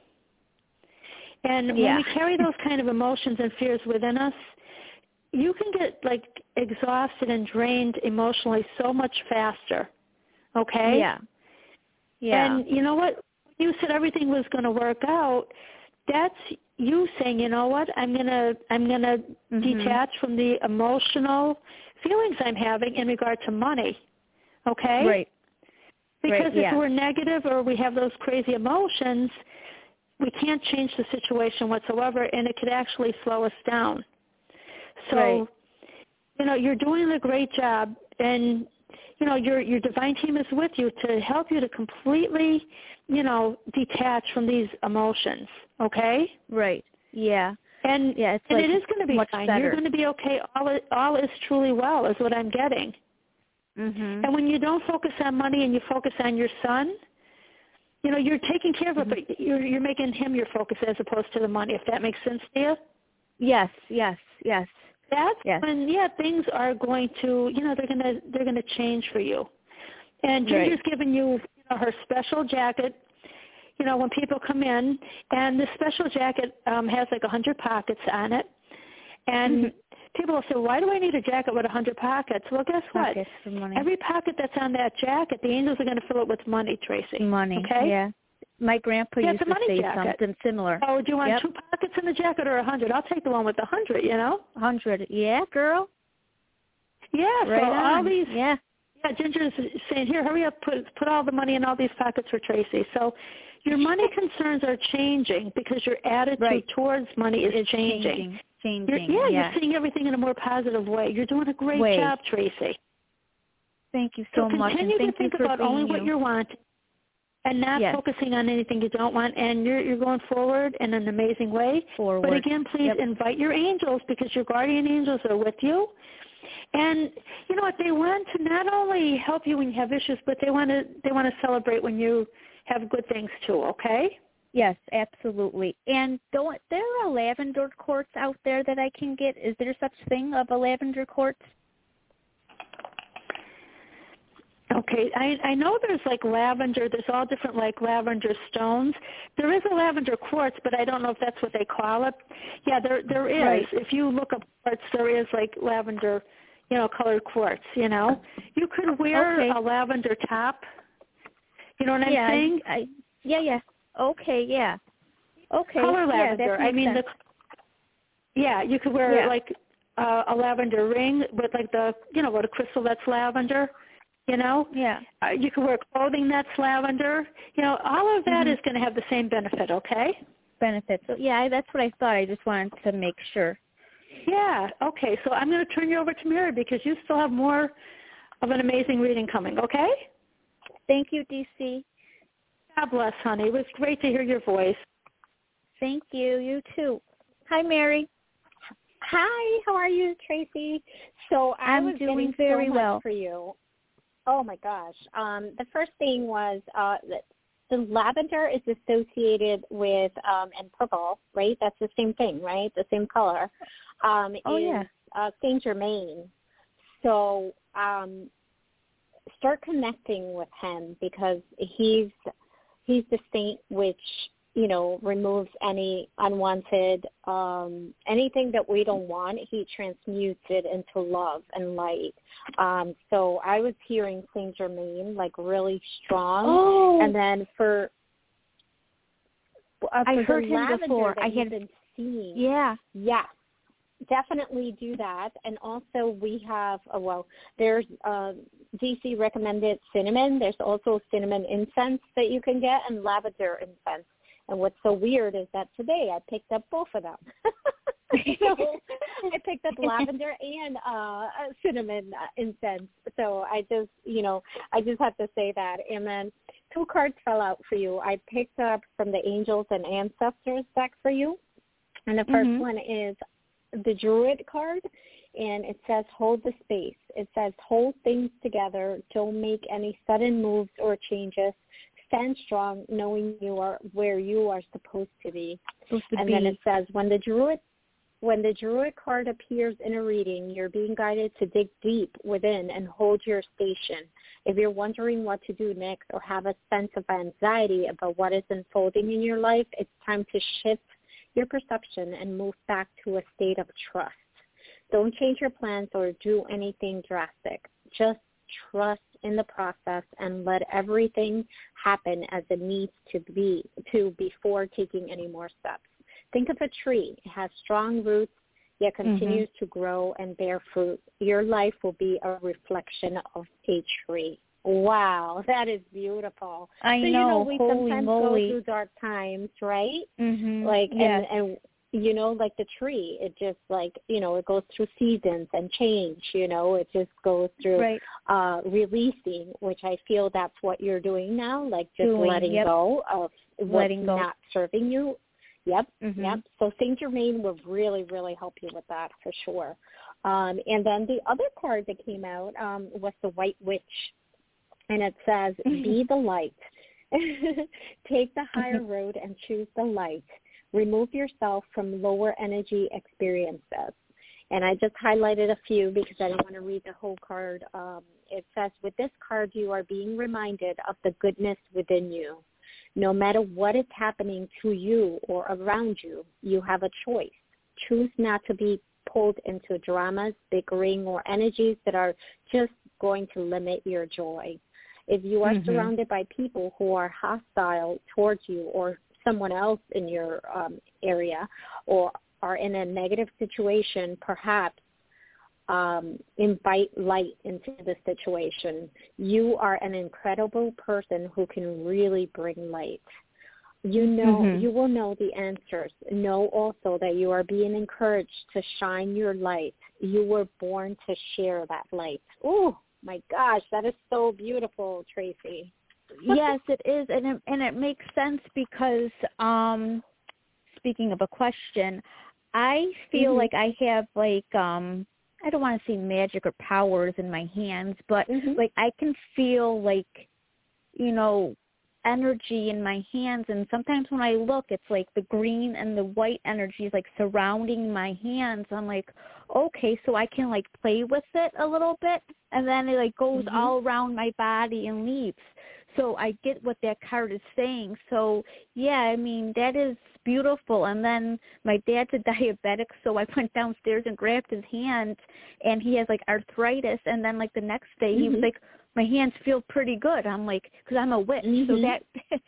And when we carry those kind of emotions and fears within us, you can get exhausted and drained emotionally so much faster. Okay? Yeah. Yeah. And you know what? You said everything was going to work out. That's you saying, you know what? I'm gonna detach from the emotional feelings I'm having in regard to money. Okay? Right. Because if we're negative or we have those crazy emotions, we can't change the situation whatsoever, and it could actually slow us down. So, you're doing a great job, and, your divine team is with you to help you to completely, detach from these emotions, okay? Right, yeah. And, it's and it is going to be fine. Better. You're going to be okay. All is truly well is what I'm getting. And when you don't focus on money and you focus on your son, you're taking care of it, but you're making him your focus as opposed to the money, if that makes sense to you. Yes. That's when, things are going to, they're going to change for you. And Ginger's giving you, her special jacket. When people come in, and the special jacket has 100 pockets on it, and people will say, why do I need a jacket with 100 pockets? Well, guess what? Every pocket that's on that jacket, the angels are going to fill it with money, Tracy. Money, okay? Yeah. My grandpa used to say jacket. something similar. Oh, do you want 2 pockets in the jacket or 100? I'll take the one with 100, 100. Yeah, girl. Yeah, right so on. all these Yeah, Ginger is saying, here, hurry up, put all the money in all these pockets for Tracy. So your money concerns are changing because your attitude towards money is changing. You're seeing everything in a more positive way. You're doing a great job, Tracy. Thank you so much. Continue to think about only what you want and not focusing on anything you don't want, and you're going forward in an amazing way. But again, please invite your angels because your guardian angels are with you. And you know what? They want to not only help you when you have issues, but they want to celebrate when you have good things too. Okay? Yes, absolutely. And there are lavender quartz out there that I can get. Is there such thing of a lavender quartz? Okay, I know there's like lavender. There's all different like lavender stones. There is a lavender quartz, but I don't know if that's what they call it. Yeah, there is. Right. If you look up quartz, there is like lavender, colored quartz. You could wear a lavender top. You know what I'm saying? Yeah. Okay, yeah. Okay. Color lavender. I mean, you could wear like a lavender ring with like the what a crystal that's lavender. You can wear clothing that's lavender. All of that is going to have the same benefit, okay? Benefits. So, that's what I thought. I just wanted to make sure. Yeah, okay. So I'm going to turn you over to Mary because you still have more of an amazing reading coming, okay? Thank you, DC. God bless, honey. It was great to hear your voice. Thank you. You too. Hi, Mary. Hi, how are you, Tracy? So I'm doing very well for you. Oh my gosh. The first thing was the lavender is associated with and purple, right? That's the same thing, right? The same color. Saint Germain. So start connecting with him because he's the saint which removes any unwanted, anything that we don't want, he transmutes it into love and light. So I was hearing Saint Germain, like really strong. Oh. And then I heard him before. I had been seeing. Yeah. Yeah. Definitely do that. And also we have, there's DC recommended cinnamon. There's also cinnamon incense that you can get and lavender incense. And what's so weird is that today I picked up both of them. So I picked up lavender and cinnamon incense. So I just have to say that. And then 2 cards fell out for you. I picked up from the Angels and Ancestors deck for you. And the first one is the Druid card. And it says, hold the space. It says, hold things together. Don't make any sudden moves or changes. Stand strong, knowing you are where you are supposed to be. Then it says, when the Druid card appears in a reading, you're being guided to dig deep within and hold your station. If you're wondering what to do next or have a sense of anxiety about what is unfolding in your life, it's time to shift your perception and move back to a state of trust. Don't change your plans or do anything drastic. Just trust in the process and let everything happen as it needs to be before taking any more steps. Think of a tree. It has strong roots, yet continues to grow and bear fruit. Your life will be a reflection of a tree. Wow, that is beautiful. I know. We Holy sometimes moly. go through dark times, right? Mm-hmm. And like the tree, it just it goes through seasons and change, it just goes through releasing, which I feel that's what you're doing now, letting go of what's not serving you. Yep. So Saint Germain will really, really help you with that for sure. And then the other card that came out was the White Witch, and it says, be the light. Take the higher road and choose the light. Remove yourself from lower energy experiences. And I just highlighted a few because I didn't want to read the whole card. It says, with this card, you are being reminded of the goodness within you. No matter what is happening to you or around you, you have a choice. Choose not to be pulled into dramas, bickering, or energies that are just going to limit your joy. If you are surrounded by people who are hostile towards you or someone else in your area or are in a negative situation, perhaps invite light into the situation. You are an incredible person who can really bring light. You know, you will know the answers. Know also that you are being encouraged to shine your light. You were born to share that light. Oh, my gosh, that is so beautiful, Tracy. Yes, it is, and it makes sense because, speaking of a question, I feel like I have like I don't want to say magic or powers in my hands, but like I can feel like, you know, energy in my hands, and sometimes when I look, it's like the green and the white energy is like surrounding my hands. I'm like, okay, so I can like play with it a little bit, and then it like goes all around my body and leaves. So I get what that card is saying. So yeah, I mean, that is beautiful. And then my dad's a diabetic, so I went downstairs and grabbed his hand, and he has like arthritis. And then like the next day he was like, my hands feel pretty good. I'm like, because I'm a witch, so that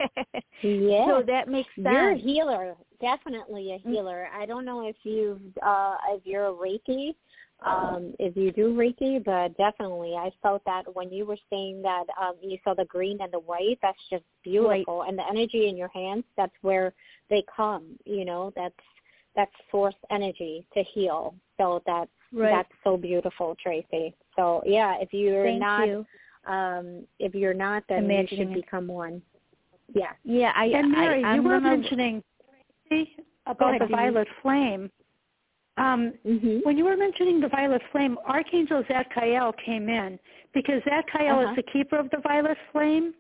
so that makes sense. You're a healer, definitely a healer. I don't know if you're a Reiki, if you do Reiki, but definitely I felt that when you were saying that you saw the green and the white. That's just beautiful, and the energy in your hands. That's where they come. You know, that's source energy to heal. So that's so beautiful, Tracy. So yeah, if you're if you're not, then you should become one. Yeah. Yeah. And Mary, you were mentioning about the violet flame. When you were mentioning the violet flame, Archangel Zadkiel came in because Zadkiel is the keeper of the violet flame.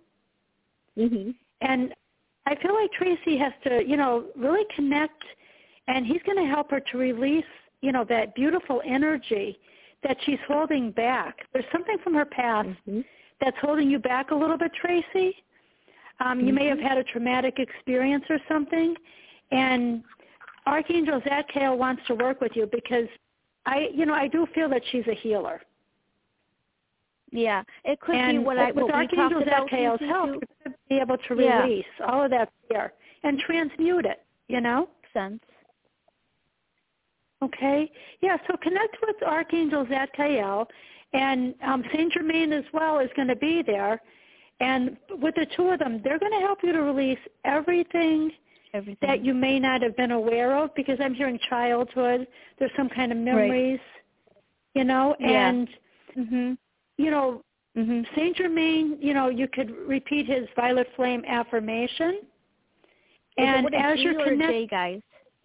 And I feel like Tracy has to, you know, really connect, and he's going to help her to release, you know, that beautiful energy that she's holding back. There's something from her past that's holding you back a little bit, Tracy. You may have had a traumatic experience or something, and Archangel Zadkiel wants to work with you because I do feel that she's a healer. Yeah, it could be what with we Archangel talked about. Zadkiel's help, you could be able to release all of that fear and transmute it, you know? Sense. Okay. Yeah, so connect with Archangel Zadkiel, and Saint Germain as well is going to be there. And with the two of them, they're going to help you to release everything that you may not have been aware of, because I'm hearing childhood. There's some kind of memories, you know, and, you know, Saint Germain, you know, you could repeat his violet flame affirmation. And as you're connected, guys.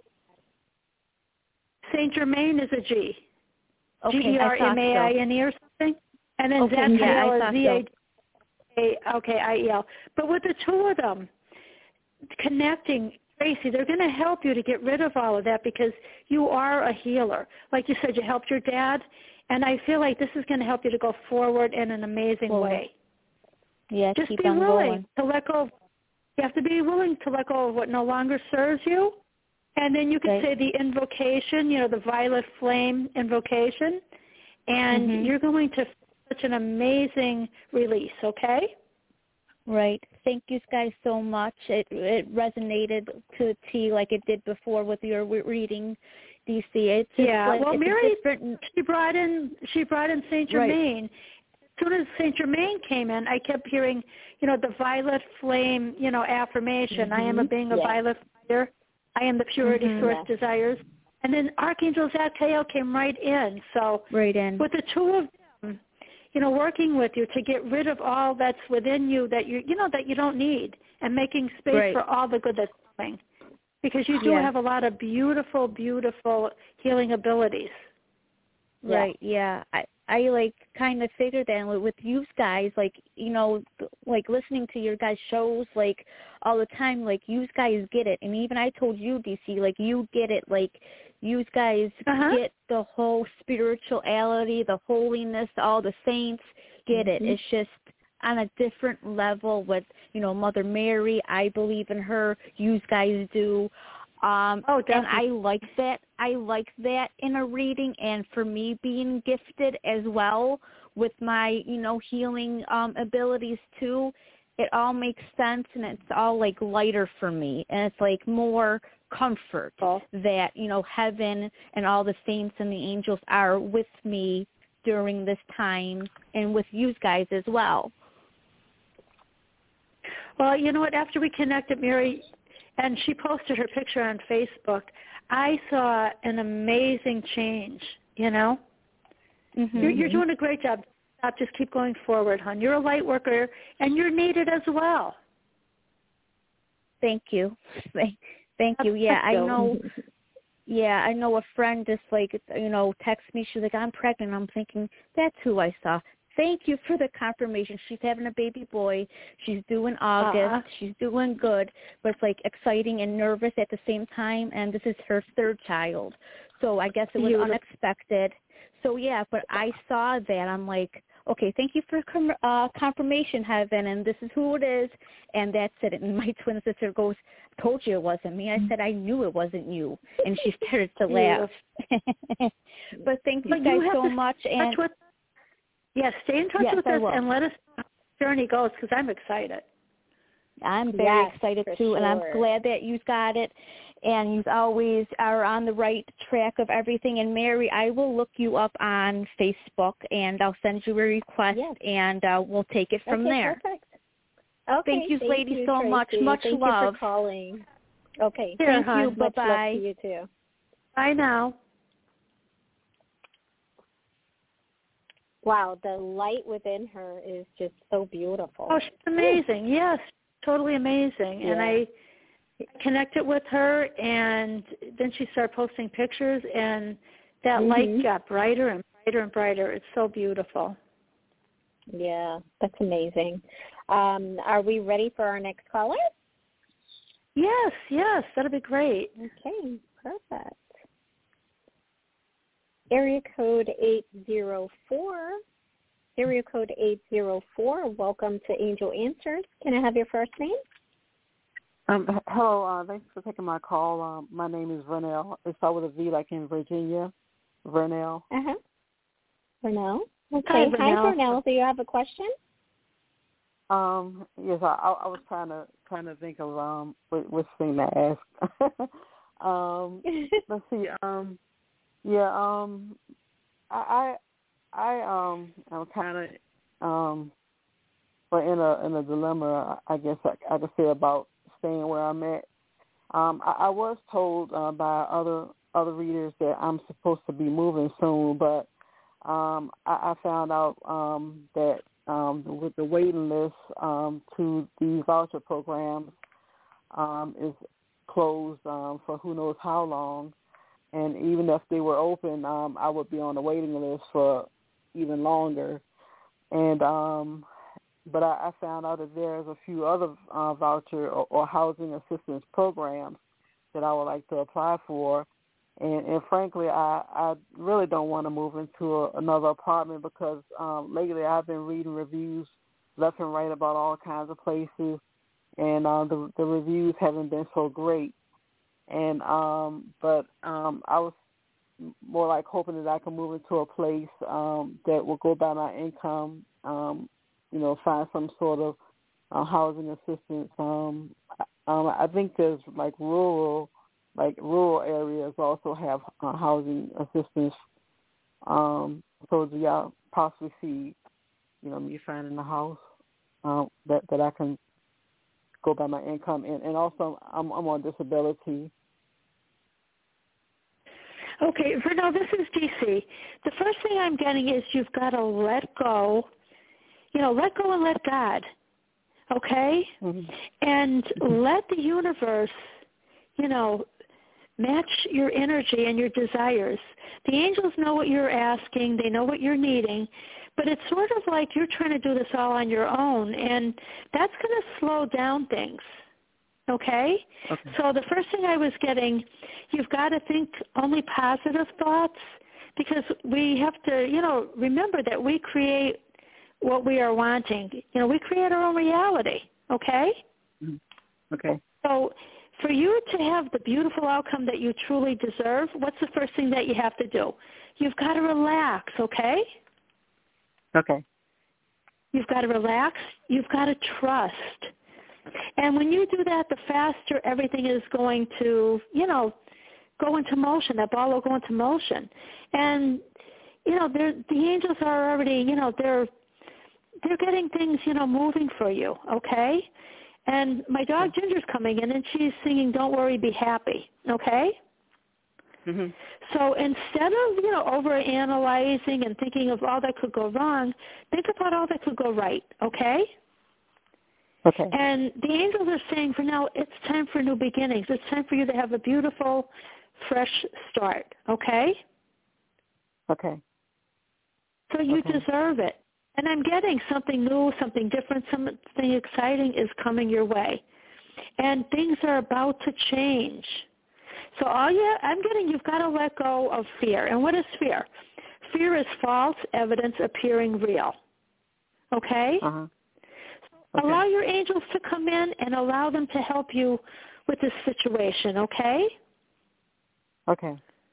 Saint Germain is a G. Okay, G-E-R-M-A-I-N-E or something. And then Zadkiel is Z-A-I-E-L. But with the two of them connecting, Tracy, they're going to help you to get rid of all of that because you are a healer. Like you said, you helped your dad, and I feel like this is going to help you to go forward in an amazing way. Yeah, just keep be on willing going. to let go. You have to be willing to let go of what no longer serves you. And then you can say the invocation, you know, the violet flame invocation, and you're going to feel such an amazing release, okay? Right. Thank you guys so much. It resonated to a T like it did before with your reading, DC. It's just well, Mary, she brought in Saint Germain. As soon as Saint Germain came in, I kept hearing, you know, the violet flame, you know, affirmation. I am a being of violet fire. I am the purity source desires. And then Archangel Zadkiel came right in. So with the two of them, you know, working with you to get rid of all that's within you that that you don't need, and making space for all the good that's coming. Because you do have a lot of beautiful, beautiful healing abilities. Right, yeah. I like kind of figured that with you guys, like, you know, like listening to your guys' shows, like all the time, like you guys get it. And even I told you, DC, like you get it, like you guys get the whole spirituality, the holiness, all the saints get it. It's just on a different level with, you know, Mother Mary. I believe in her. You guys do. And I like that. I like that in a reading, and for me being gifted as well with my, you know, healing abilities too. it all makes sense, and it's all like lighter for me, and it's like more comfort that, you know, heaven and all the saints and the angels are with me during this time, and with you guys as well. Well, you know what? After we connected, Mary, and she posted her picture on Facebook, I saw an amazing change, you know? Mm-hmm. You're doing a great job. Just keep going forward, hon. You're a light worker, and you're needed as well. Thank you. Thank you. Yeah, I know. Yeah, I know a friend just like, you know, texts me. She's like, I'm pregnant. I'm thinking, that's who I saw. Thank you for the confirmation. She's having a baby boy. She's due in August. She's doing good, but it's like exciting and nervous at the same time, and this is her third child. So I guess it was unexpected. So, yeah, but I saw that. I'm like, okay, thank you for confirmation, heaven, and this is who it is, and that's it. And my twin sister goes, told you it wasn't me. I said, I knew it wasn't you, and she started to laugh. But thank you guys so much. And yes, stay in touch with us and let us know how the journey goes, because I'm excited. I'm very excited, too, and I'm glad that you got it. And you always are on the right track of everything. And, Mary, I will look you up on Facebook, and I'll send you a request, and we'll take it from there. Perfect. Okay, thank you, ladies, so Tracy. much. Much thank love. Thank you for calling. Okay. Thank you. Much Bye-bye. love to you, too. Bye now. Wow, the light within her is just so beautiful. Oh, she's amazing. Yes, totally amazing. Yeah. And I connected with her, and then she started posting pictures, and that light got brighter and brighter and brighter. It's so beautiful. Yeah, that's amazing. Are we ready for our next caller? Yes, that'll be great. Okay, perfect. Area code 804. Area code 804. Welcome to Angel Answers. Can I have your first name? Hello. Thanks for taking my call. My name is Vernell. It's starts with a V, like in Virginia. Vernell. Vernell. Okay. Hi, Vernell. Do you have a question? Yes. I was trying to think of which thing to ask. Let's see. I'm kind of in a dilemma, I guess I could say, about staying where I'm at. I was told by other readers that I'm supposed to be moving soon, but I found out that with the waiting list to these voucher programs is closed for who knows how long. And even if they were open, I would be on the waiting list for even longer. And but I found out that there's a few other voucher or housing assistance programs that I would like to apply for. And frankly, I really don't want to move into another apartment because lately I've been reading reviews left and right about all kinds of places, and the reviews haven't been so great. And but I was more like hoping that I could move into a place that will go by my income, find some sort of housing assistance. I think there's rural areas also have housing assistance. So do y'all possibly see, me finding a house that I can go by my income, and also I'm on disability. Okay, Vernell, this is DC. The first thing I'm getting is you've got to let go. Let go and let God. Okay, and let the universe, match your energy and your desires. The angels know what you're asking. They know what you're needing. But it's sort of like you're trying to do this all on your own, and that's going to slow down things, okay? So the first thing I was getting, you've got to think only positive thoughts, because we have to, remember that we create what we are wanting. We create our own reality, okay? Okay. So for you to have the beautiful outcome that you truly deserve, what's the first thing that you have to do? You've got to relax, okay? Okay. You've got to relax. You've got to trust. And when you do that, the faster everything is going to, go into motion. That ball will go into motion. And, the angels are already, they're getting things, moving for you, okay? And my dog Ginger's coming in, and she's singing "Don't Worry, Be Happy," okay? Mm-hmm. So instead of, overanalyzing and thinking of all that could go wrong, think about all that could go right, okay? Okay. And the angels are saying for now, it's time for new beginnings. It's time for you to have a beautiful, fresh start, okay? Okay. So you deserve it. And I'm getting something new, something different, something exciting is coming your way. And things are about to change. So I'm getting you've got to let go of fear. And what is fear? Fear is false evidence appearing real. Okay? Uh-huh. So allow your angels to come in and allow them to help you with this situation, okay? Okay.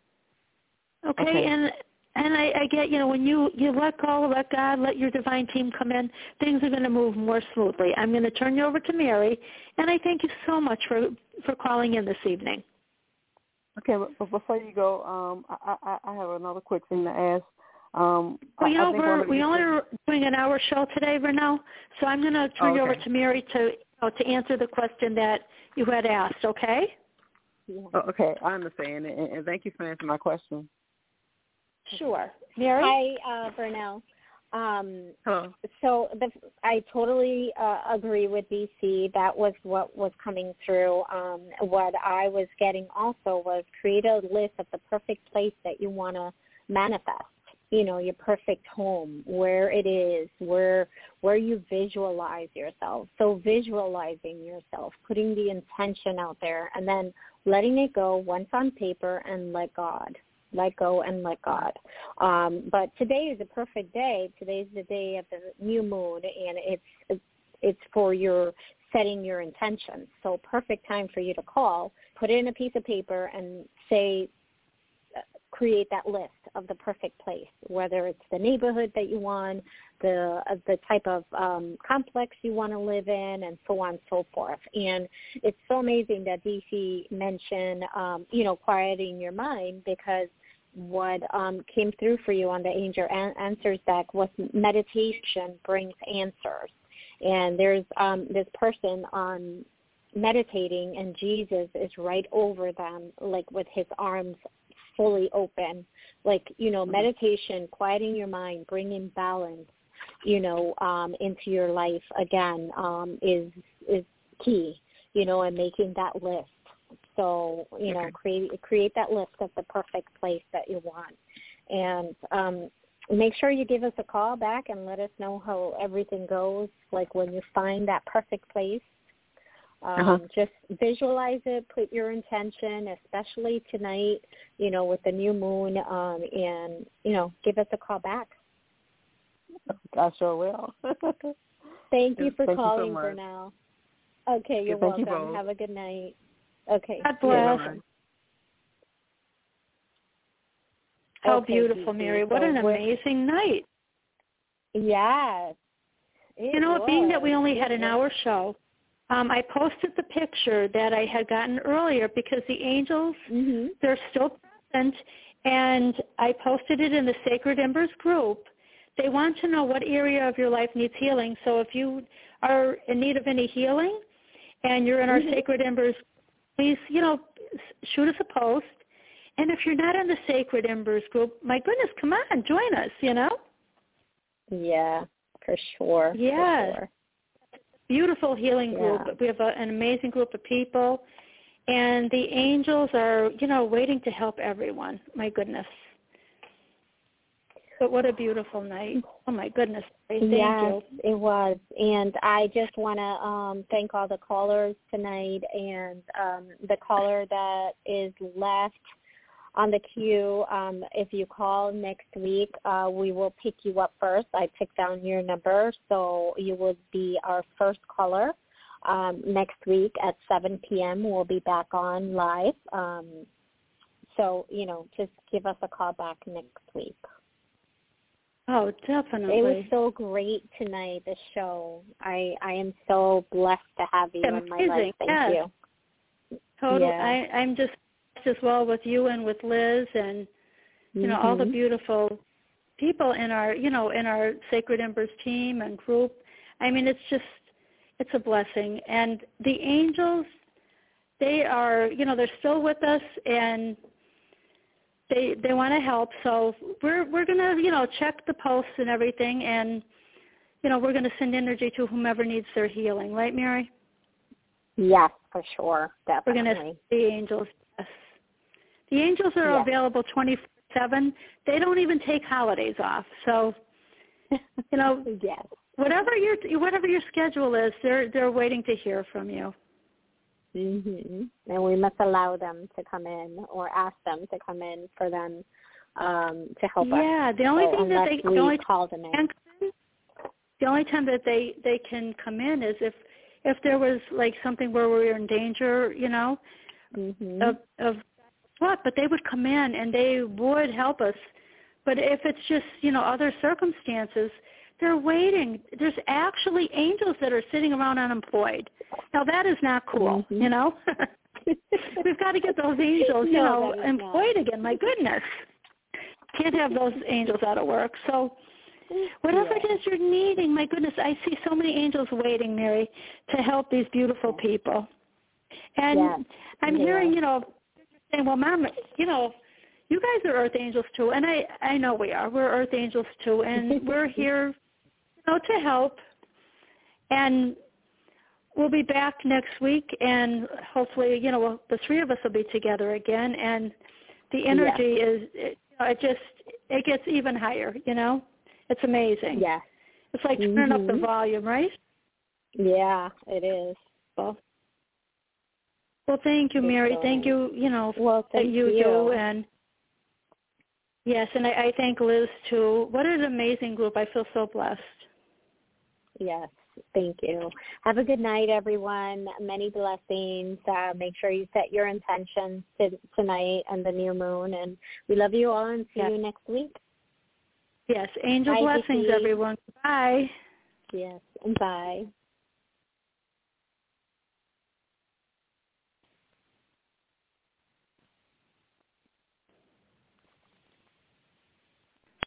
Okay. And I get, when you let go, let God, let your divine team come in, things are going to move more smoothly. I'm going to turn you over to Mary, and I thank you so much for calling in this evening. Okay, but before you go, I have another quick thing to ask. We only are doing an hour show today, Renelle, so I'm going to turn you over to Mary to answer the question that you had asked, okay? Okay, I understand, and thank you for answering my question. Sure. Mary? Hi, Vernell. Hello. So I totally agree with DC. That was what was coming through. What I was getting also was create a list of the perfect place that you want to manifest. Your perfect home, where it is, where you visualize yourself. So visualizing yourself, putting the intention out there, and then letting it go once on paper and let God. Let go and let God. But today is a perfect day. Today's the day of the new moon, and it's for your setting your intentions. So perfect time for you to call, put it in a piece of paper, and create that list of the perfect place, whether it's the neighborhood that you want, the type of complex you want to live in, and so on and so forth. And it's so amazing that DC mentioned, quieting your mind, because what came through for you on the Angel Answers deck was meditation brings answers. And there's this person on meditating, and Jesus is right over them, like with his arms fully open. Like, meditation, quieting your mind, bringing balance, into your life again, is key, and making that list. So, create that list of the perfect place that you want. And make sure you give us a call back and let us know how everything goes, like when you find that perfect place. Just visualize it, put your intention, especially tonight, with the new moon, and, give us a call back. I sure will. Thank you for Thank calling, you so much. Vernell. Okay, you're welcome. Have a good night. Okay. God bless. Yeah, How beautiful, Mary. What an amazing night. Yes. Being that we only had an hour show, I posted the picture that I had gotten earlier because the angels, they're still present, and I posted it in the Sacred Embers group. They want to know what area of your life needs healing. So if you are in need of any healing and you're in our Sacred Embers, please, shoot us a post. And if you're not in the Sacred Embers group, my goodness, come on, join us, Yeah, for sure. Yes. For sure. Beautiful healing group. We have an amazing group of people. And the angels are, waiting to help everyone. My goodness. But what a beautiful night. Oh, my goodness. Thank you. It was. And I just want to thank all the callers tonight, and the caller that is left on the queue. If you call next week, we will pick you up first. I picked down your number, so you will be our first caller. Next week at 7 p.m. we'll be back on live. So, just give us a call back next week. Oh, definitely. It was so great tonight, the show. I am so blessed to have you in my life. Thank you. Totally. Yeah. I'm just as well with you and with Liz and, you know, all the beautiful people in our, you know, in our Sacred Embers team and group. I mean, it's a blessing. And the angels, they are, you know, they're still with us, and they want to help. So we're going to, you know, check the pulse and everything, and, you know, we're going to send energy to whomever needs their healing. Right, Mary? Yes, for sure. Definitely. We're going to see the angels. Yes. The angels are available 24/7. They don't even take holidays off. So, you know, yes. whatever your schedule is, they're waiting to hear from you. And we must allow them to come in, or ask them to come in for them to help us. Yeah, the only thing that they call them in. The only time that they can come in is if there was like something where we were in danger, you know, of what. But they would come in and they would help us. But if it's just, you know, other circumstances, they're waiting. There's actually angels that are sitting around unemployed. Now, that is not cool, you know. We've got to get those angels, you know, employed again. My goodness. Can't have those angels out of work. So whatever it is you're needing, my goodness, I see so many angels waiting, Mary, to help these beautiful people. And I'm hearing, you know, saying, well, Mom, you know, you guys are earth angels too. And I know we are. We're earth angels too. And we're here, you know, to help. And we'll be back next week. And hopefully, you know, the three of us will be together again. And the energy is, it gets even higher, you know. It's amazing. Yeah. It's like turning up the volume, right? Yeah, it is. Well, thank you, Mary. Thank you, you know, that you do. And yes, and I thank Liz, too. What an amazing group. I feel so blessed. Yes, thank you. Have a good night, everyone. Many blessings. Make sure you set your intentions tonight and the new moon. And we love you all, and see you next week. Yes, angel blessings, everyone. Bye. Yes, bye.